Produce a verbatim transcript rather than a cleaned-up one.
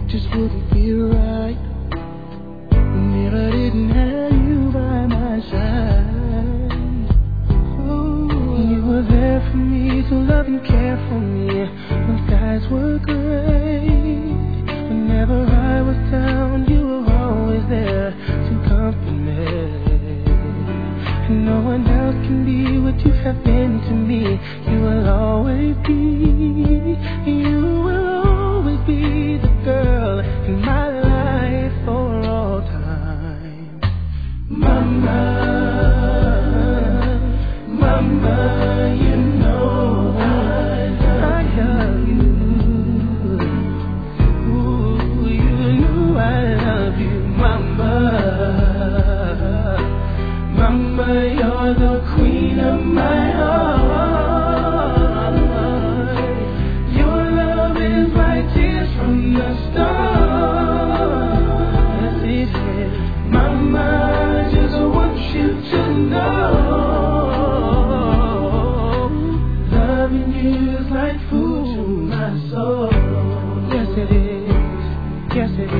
just wouldn't feel right. If I didn't have you by my side. Ooh, you were there for me to love and care for me when skies were gray. Whenever I was down, you were always there to comfort me. And no one else can be what you have been to me. You will always be, you will always be the girl in my life for all time. Mama, mama, you know I love you. Ooh, you know I love you, mama. Mama, you're the queen of my heart. Your love is like tears from the stars. Yes, it is. Mama, I just want you to know, loving you is like food to my soul. Yes, it is. Yes, it is.